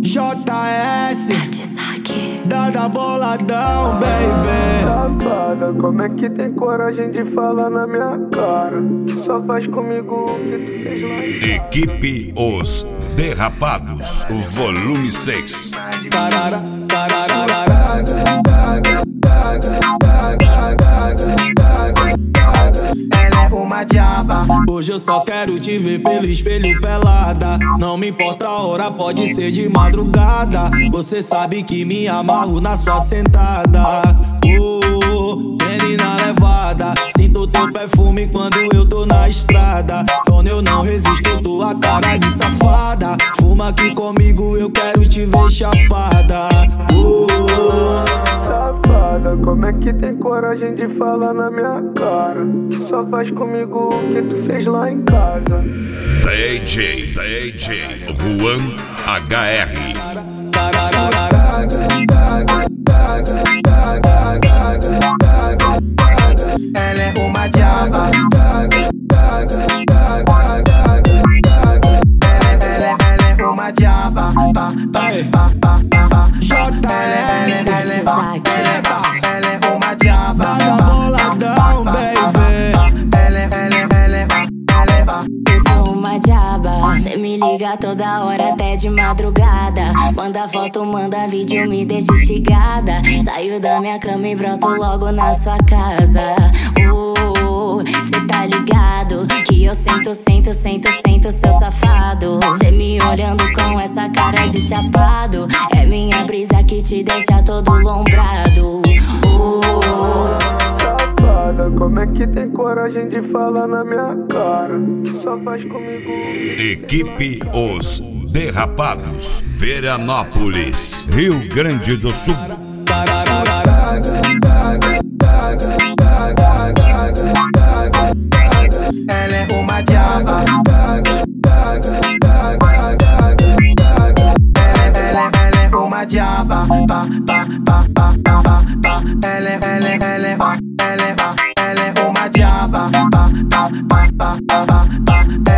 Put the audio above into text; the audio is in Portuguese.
JS, Dada boladão, baby. Safada, como é que tem coragem de falar na minha cara? Que só faz comigo o que tu fez lá em casa. Equipe Os Derrapados, o volume 6. Tarara, tarara. Ela é uma diaba. Hoje eu só quero te ver pelo espelho pelada. Não me importa a hora, pode ser de madrugada. Você sabe que me amarro na sua sentada. Menina levada, sinto teu perfume quando eu tô na estrada. Quando eu não resisto, tua cara de safada. Fuma aqui comigo, eu quero te ver chapada. Safada, como é que tem coragem de falar na minha cara? Que só faz comigo o que tu fez lá em casa. DJ Juan HR. Ela é uma diaba. Ela é uma diaba. Ela é uma diaba. Dada boladão, baby. Eu sou uma diaba, cê me liga toda hora até de madrugada. Manda foto, manda vídeo, me deixa instigada. Saio da minha cama e broto logo na sua casa. Cê tá ligado que eu sento, seu safado. Cê me olhando com essa cara de chapado. É minha brisa que te deixa todo lombrado. Safada, como é que tem coragem de falar na minha cara? Que só faz comigo. Equipe Os Derrapados, Veranópolis, Rio Grande do Sul. Ela é uma diaba. Ela é uma diaba. Ela é uma diaba.